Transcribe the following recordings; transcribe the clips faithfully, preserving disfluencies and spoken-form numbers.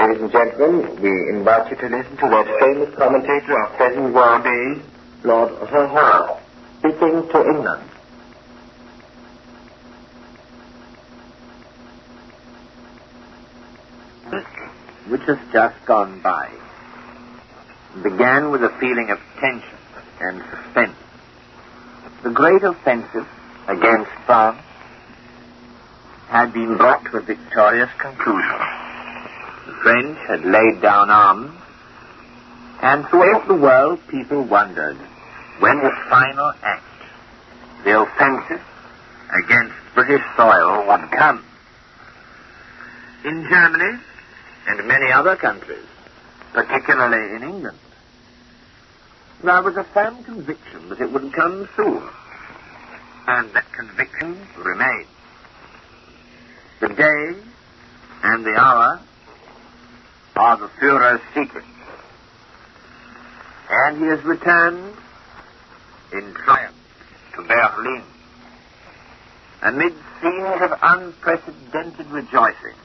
Ladies and gentlemen, we invite you to listen to that famous commentator of present war days, Lord O'Hara, speaking to England. Which has just gone by began with a feeling of tension and suspense. The great offensive against France had been brought to a victorious conclusion. The French had laid down arms, and throughout the world people wondered when the final act, the offensive against British soil, would come. In Germany and many other countries, particularly in England, there was a firm conviction that it would come soon, and that conviction remained. The day and the hour are the Führer's secret, and he has returned in triumph to Berlin amid scenes of unprecedented rejoicing.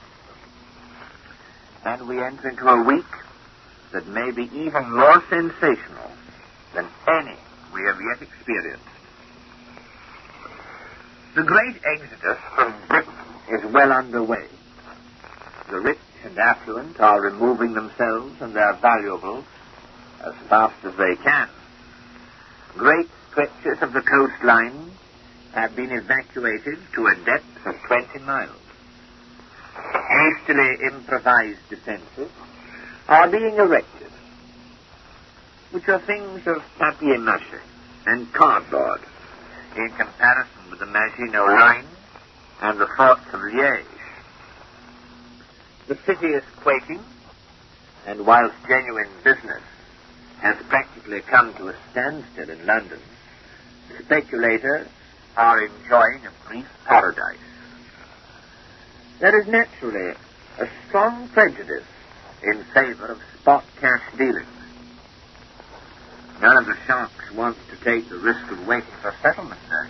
And we enter into a week that may be even more sensational than any we have yet experienced. The great exodus from Britain is well underway. The rich and affluent are removing themselves and their valuables as fast as they can. Great stretches of the coastline have been evacuated to a depth of twenty miles. Hastily improvised defenses are being erected, which are things of papier-mâché and cardboard in comparison with the Maginot Line and the forts of Liège. The city is quaking, and whilst genuine business has practically come to a standstill in London, speculators are enjoying a brief paradise. There is naturally a strong prejudice in favor of spot cash dealings. None of the sharks wants to take the risk of waiting for settlement there.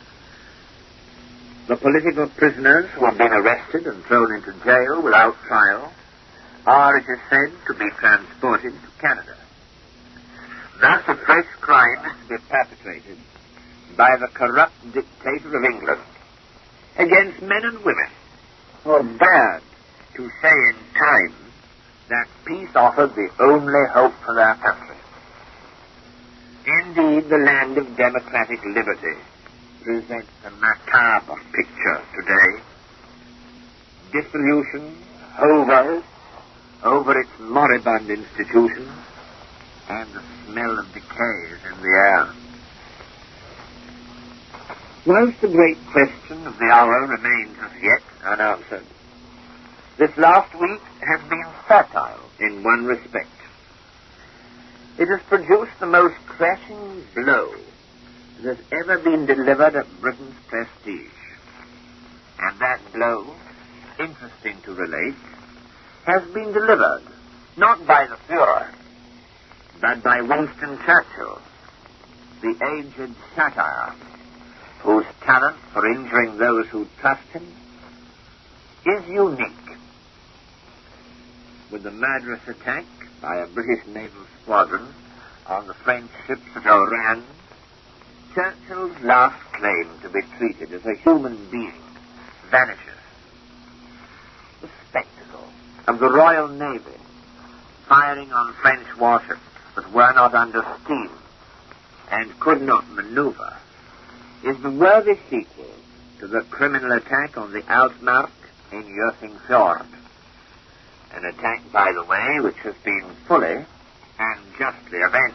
The political prisoners who have been arrested and thrown into jail without trial are, it is said, to be transported to Canada. Thus a fresh crime is to be perpetrated by the corrupt dictator of England against men and women who are dared to say in time that peace offered the only hope for their country. Indeed, the land of democratic liberty presents a macabre picture today. Dissolution hovers over its moribund institutions, and the smell of decay is in the air. Whilst the great question of the hour remains as yet unanswered, this last week has been fertile in one respect. It has produced the most crashing blow that has ever been delivered at Britain's prestige. And that blow, interesting to relate, has been delivered not by the Führer, but by Winston Churchill, the aged satire, whose talent for injuring those who trust him is unique. With the murderous attack by a British naval squadron on the French ships at Oran, Churchill's last claim to be treated as a human being vanishes. The spectacle of the Royal Navy firing on French warships that were not under steam and could not maneuver is the worthy sequel to the criminal attack on the Altmark in Jösingfjord. An attack, by the way, which has been fully and justly avenged.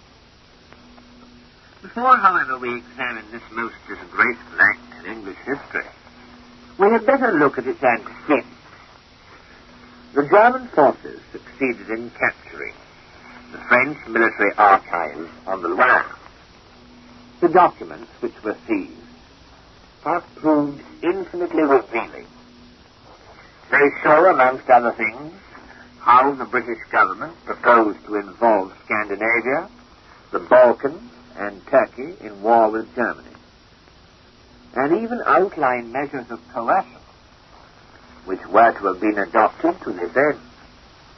Before, however, we examine this most disgraceful act in English history, we had better look at its antecedents. The German forces succeeded in capturing the French military archives on the Loire. The documents which were seized have proved infinitely revealing. They show, amongst other things, how the British government proposed to involve Scandinavia, the Balkans, and Turkey in war with Germany, and even outline measures of coercion which were to have been adopted to this end.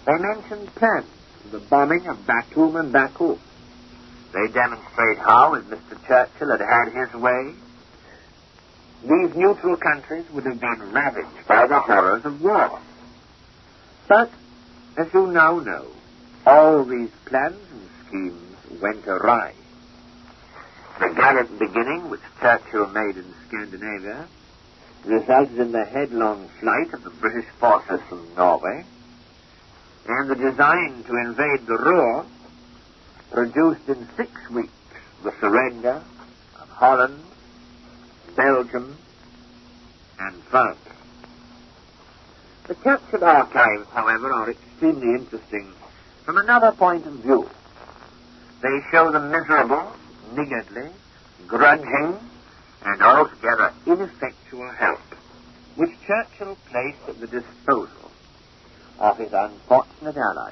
They mention plans for the bombing of Batum and Baku. They demonstrate how, if Mister Churchill had had his way, these neutral countries would have been ravaged by the horrors of war. But, as you now know, all these plans and schemes went awry. The gallant beginning which Churchill made in Scandinavia resulted in the headlong flight of the British forces from Norway, and the design to invade the Ruhr produced in six weeks the surrender of Holland, Belgium, and France. The Churchill archives, however, are extremely interesting from another point of view. They show the miserable, niggardly, grudging, and altogether ineffectual help which Churchill placed at the disposal of his unfortunate allies.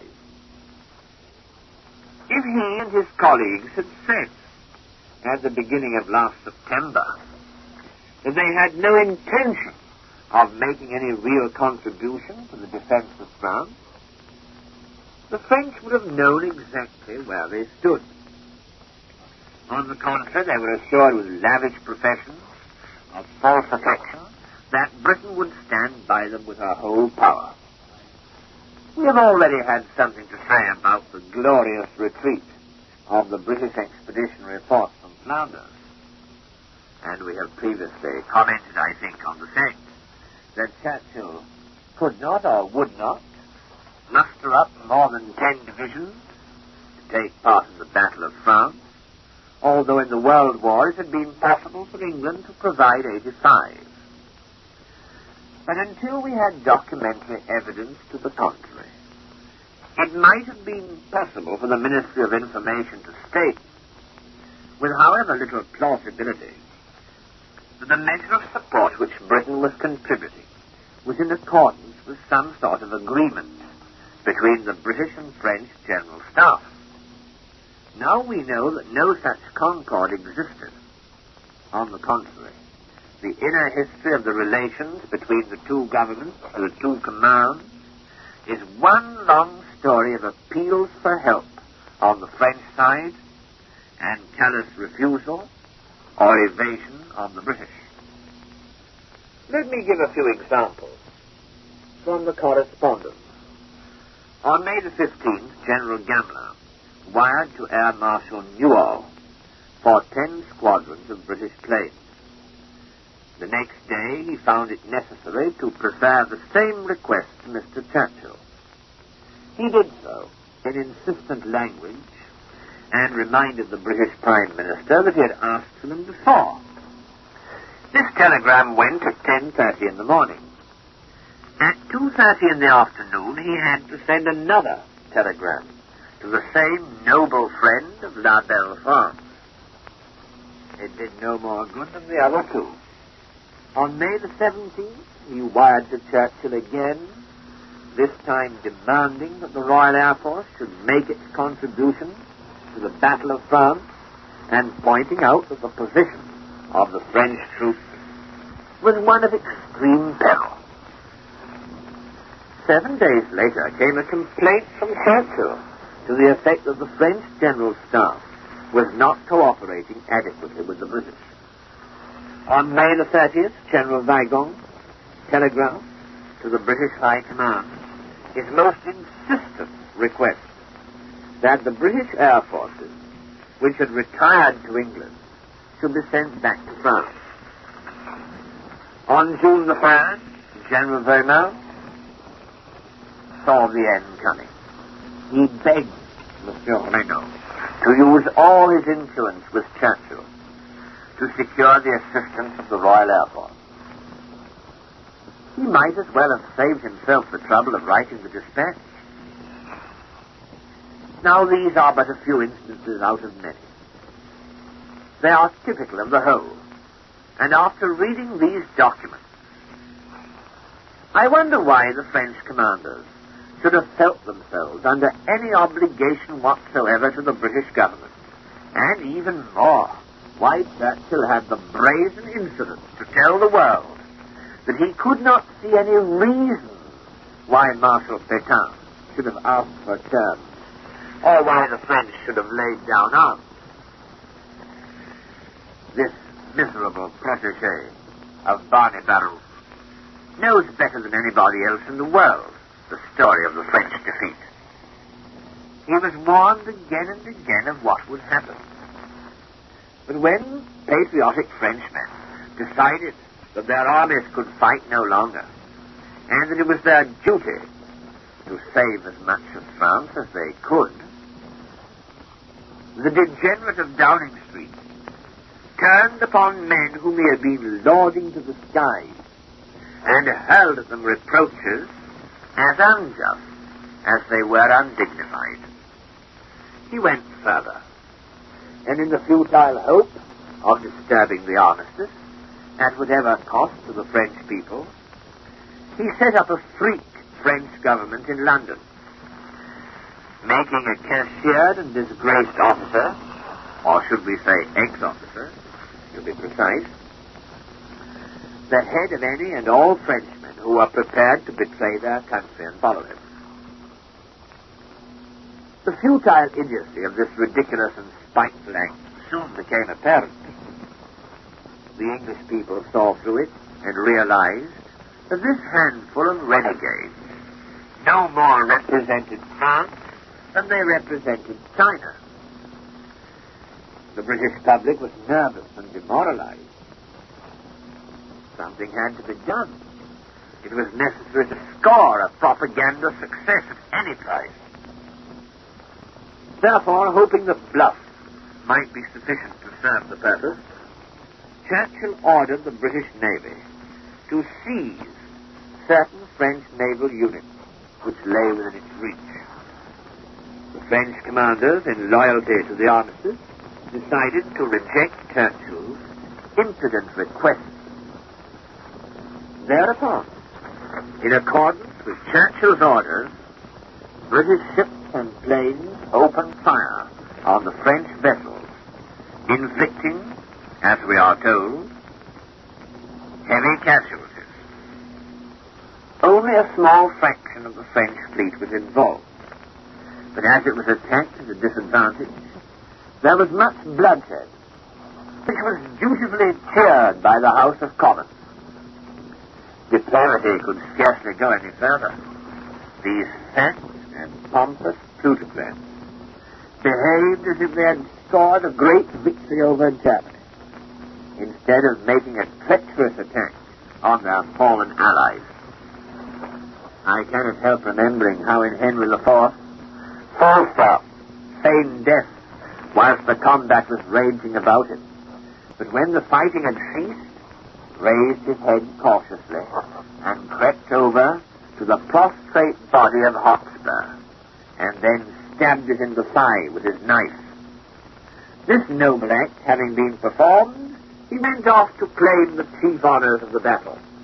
If he and his colleagues had said, at the beginning of last September, that they had no intention of making any real contribution to the defense of France, the French would have known exactly where they stood. On the contrary, they were assured with lavish professions of false affection that Britain would stand by them with her whole power. We have already had something to say about the glorious retreat of the British Expeditionary Force from Flanders, and we have previously commented, I think, on the fact that Churchill could not or would not muster up more than ten divisions to take part in the Battle of France, although in the World War it had been possible for England to provide eighty-five. But until we had documentary evidence to the contrary, it might have been possible for the Ministry of Information to state, with however little plausibility, that the measure of support which Britain was contributing was in accordance with some sort of agreement between the British and French General Staff. Now we know that no such concord existed. On the contrary, the inner history of the relations between the two governments and the two commands is one long story of appeals for help on the French side and callous refusal or evasion on the British. Let me give a few examples from the correspondence. On May the fifteenth, General Gamelin wired to Air Marshal Newall for ten squadrons of British planes. The next day he found it necessary to prefer the same request to Mister Churchill. He did so in insistent language and reminded the British Prime Minister that he had asked for them before. This telegram went at ten thirty in the morning. At two thirty in the afternoon he had to send another telegram to the same noble friend of La Belle France. It did no more good than the other two. On May the seventeenth, he wired to Churchill again, this time demanding that the Royal Air Force should make its contribution to the Battle of France and pointing out that the position of the French troops was one of extreme peril. Seven days later came a complaint from Churchill to the effect that the French General Staff was not cooperating adequately with the British. On May the thirtieth, General Weygand telegraphed to the British High Command his most insistent request that the British Air Forces, which had retired to England, should be sent back to France. On June the third, General Weymouth saw the end coming. He begged Monsieur Renault to use all his influence with Churchill to secure the assistance of the Royal Air Force. He might as well have saved himself the trouble of writing the dispatch. Now, these are but a few instances out of many. They are typical of the whole, and after reading these documents, I wonder why the French commanders should have felt themselves under any obligation whatsoever to the British government, and even more, why Churchill had the brazen insolence to tell the world that he could not see any reason why Marshal Pétain should have asked for terms, or why the French should have laid down arms. This miserable protégé of Barney Baruch knows better than anybody else in the world the story of the French defeat. He was warned again and again of what would happen. But when patriotic Frenchmen decided that their armies could fight no longer, and that it was their duty to save as much of France as they could, the degenerate of Downing Street turned upon men whom he had been lauding to the skies and hurled at them reproaches as unjust as they were undignified. He went further, and in the futile hope of disturbing the armistice, at whatever cost to the French people, he set up a freak French government in London, making a cashiered and disgraced officer, or should we say ex-officer, to be precise, the head of any and all Frenchmen who were prepared to betray their country and follow him. The futile idiocy of this ridiculous and spiteful act soon became apparent. The English people saw through it and realized that this handful of renegades no more represented France than they represented China. The British public was nervous and demoralized. Something had to be done. It was necessary to score a propaganda success at any price. Therefore, hoping that bluff might be sufficient to serve the purpose, Churchill ordered the British Navy to seize certain French naval units which lay within its reach. The French commanders, in loyalty to the armistice, decided to reject Churchill's impudent request. Thereupon, in accordance with Churchill's orders, British ships and planes opened fire on the French vessels, inflicting, as we are told, heavy casualties. Only a small fraction of the French fleet was involved, but as it was attacked at a disadvantage, there was much bloodshed, which was dutifully cheered by the House of Commons. Diplomacy could scarcely go any further. These fat and pompous plutocrats behaved as if they had scored a great victory over Germany, instead of making a treacherous attack on their fallen allies. I cannot help remembering how in Henry the Fourth, Falstaff feigned death whilst the combat was raging about him, but when the fighting had ceased, raised his head cautiously and crept over to the prostrate body of Hotspur, and then stabbed it in the thigh with his knife. This noble act having been performed, he went off to claim the chief honors of the battle.